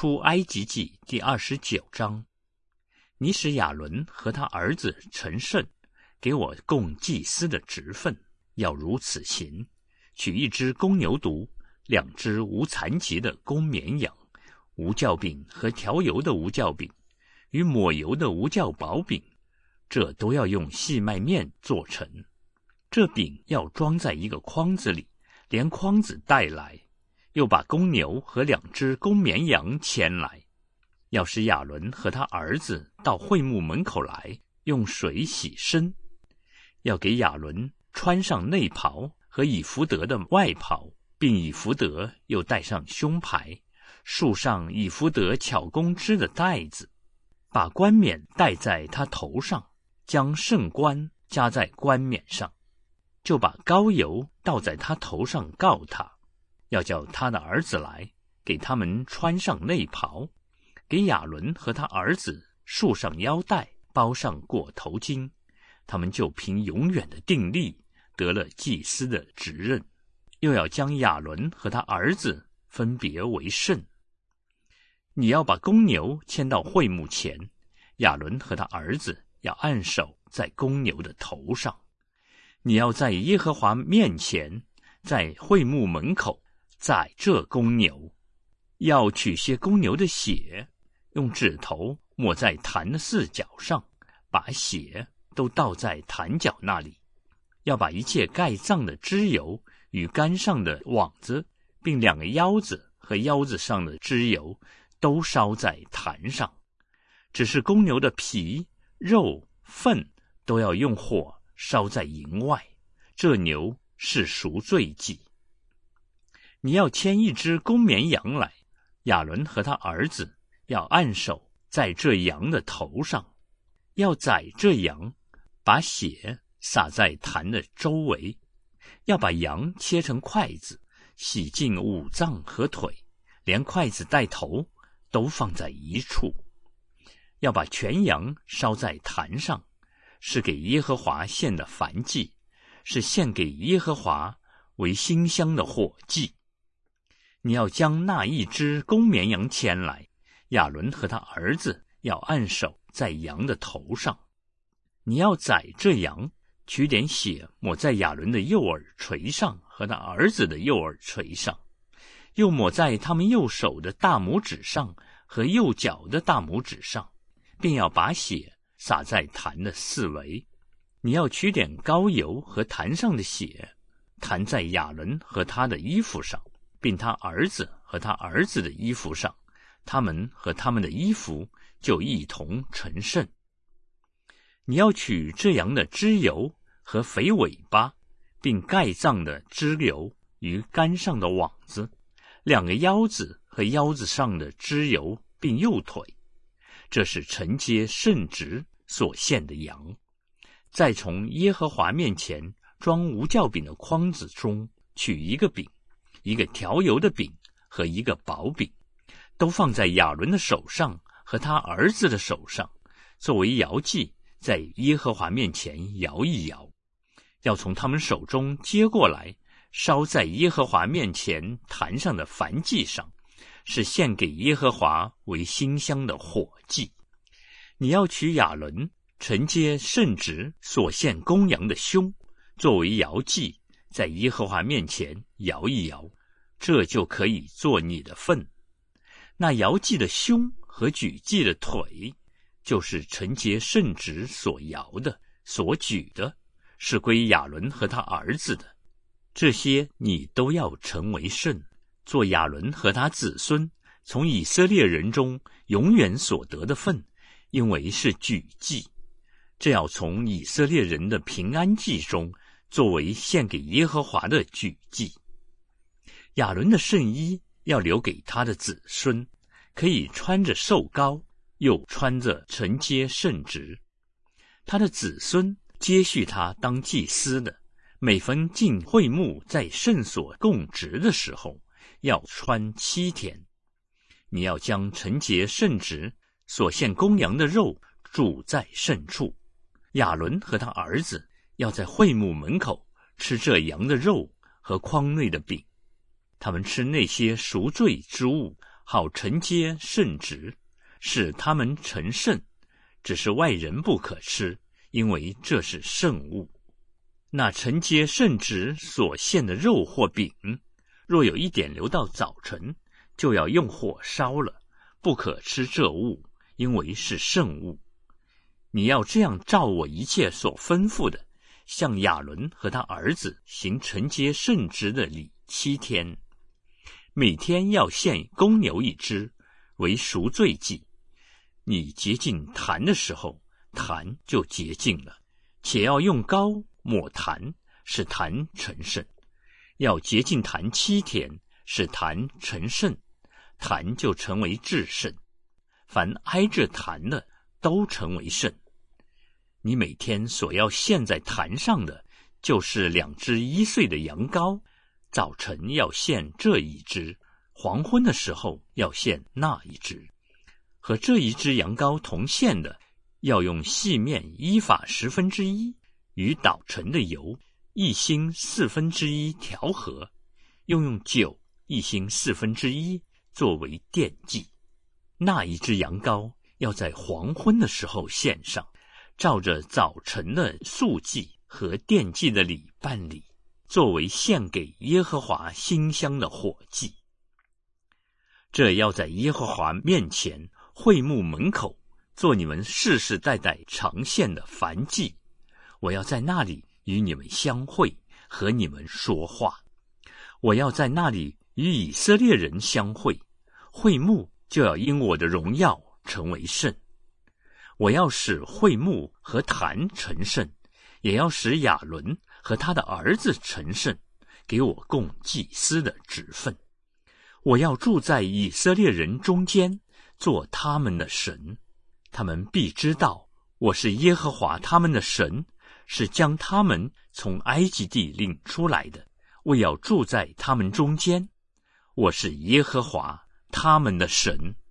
出埃及记第29章。你使亚伦和他儿子成圣，给我供祭司的职分，要如此行：取一只公牛犊，2只无残疾的公绵羊，无酵饼和调油的无酵饼，与抹油的无酵薄饼，这都要用细麦面做成。这饼要装在一个筐子里，连筐子带来。又把公牛和2只公绵羊牵来，要使亚伦和他儿子到会幕门口来，用水洗身。要给亚伦穿上内袍和以弗得的外袍，并以弗得又戴上胸牌，束上以弗得巧工织的带子，把冠冕戴在他头上，将圣冠加在冠冕上，就把膏油倒在他头上告他。要叫他的儿子来，给他们穿上内袍，给亚伦和他儿子束上腰带，包上裹头巾，他们就凭永远的定力得了祭司的职任。又要将亚伦和他儿子分别为圣。你要把公牛牵到会幕前，亚伦和他儿子要按手在公牛的头上。你要在耶和华面前，在会幕门口宰这公牛，要取些公牛的血，用指头抹在坛的4角上，把血都倒在坛角那里。要把一切盖脏的脂油与杆上的网子，并2个腰子和腰子上的脂油都烧在坛上。只是公牛的皮、肉、粪都要用火烧在营外，这牛是赎罪祭。你要牵一只公绵羊来，亚伦和他儿子要按手在这羊的头上，要宰这羊，把血洒在坛的周围，要把羊切成筷子，洗净五脏和腿，连筷子带头都放在一处。要把全羊烧在坛上，是给耶和华献的燔祭，是献给耶和华为馨香的火祭。你要将那一只公绵羊牵来，亚伦和他儿子要按手在羊的头上。你要宰这羊，取点血抹在亚伦的右耳垂上和他儿子的右耳垂上，又抹在他们右手的大拇指上和右脚的大拇指上，并要把血洒在坛的四围。你要取点膏油和坛上的血，弹在亚伦和他的衣服上，并他儿子和他儿子的衣服上，他们和他们的衣服就一同成圣。你要取这羊的脂油和肥尾巴，并盖脏的脂油与杆上的网子，2个腰子和腰子上的脂油，并右腿，这是承接圣职所献的羊。再从耶和华面前装无酵饼的筐子中取一个饼，一个调油的饼和一个薄饼，都放在亚伦的手上和他儿子的手上，作为摇祭，在耶和华面前摇一摇。要从他们手中接过来，烧在耶和华面前坛上的燔祭上，是献给耶和华为馨香的火祭。你要取亚伦承接圣职所献公羊的胸，作为摇祭，在耶和华面前摇一摇，这就可以做你的份。那摇祭的胸和举祭的腿，就是承接圣职所摇的、所举的，是归亚伦和他儿子的。这些你都要成为圣，做亚伦和他子孙从以色列人中永远所得的份，因为是举祭。这要从以色列人的平安祭中作为献给耶和华的举祭。亚伦的圣衣要留给他的子孙，可以穿着受膏，又穿着承接圣职。他的子孙接续他当祭司的，每逢进会幕在圣所供职的时候，要穿7天。你要将承接圣职所献公羊的肉煮在圣处。亚伦和他儿子要在会幕门口吃这羊的肉和筐内的饼，他们吃那些赎罪之物好承接圣职，使他们成圣。只是外人不可吃，因为这是圣物。那承接圣职所献的肉或饼，若有一点留到早晨，就要用火烧了，不可吃这物，因为是圣物。你要这样照我一切所吩咐的，向亚伦和他儿子行承接圣职的礼7天。每天要献公牛1只，为赎罪祭。你洁净坛的时候，坛就洁净了，且要用膏抹坛，使坛成圣。要洁净坛7天，使坛成圣，坛就成为至圣。凡挨着坛的，都成为圣。你每天所要献在坛上的，就是2只1岁的羊羔，早晨要献这1只，黄昏的时候要献那1只。和这1只羊羔同献的，要用细面1法1/10，与捣成的油1星1/4调和，又用酒1星1/4作为奠祭。那1只羊羔要在黄昏的时候献上，照着早晨的素祭和奠祭的礼办理，作为献给耶和华馨香的火祭。这要在耶和华面前会幕门口做你们世世代代常献的燔祭。我要在那里与你们相会，和你们说话。我要在那里与以色列人相会，会幕就要因我的荣耀成为圣。我要使会幕和坛成圣，也要使亚伦和他的儿子成圣，给我供祭司的职分。我要住在以色列人中间，做他们的神。他们必知道我是耶和华他们的神，是将他们从埃及地领出来的。我要住在他们中间，我是耶和华他们的神。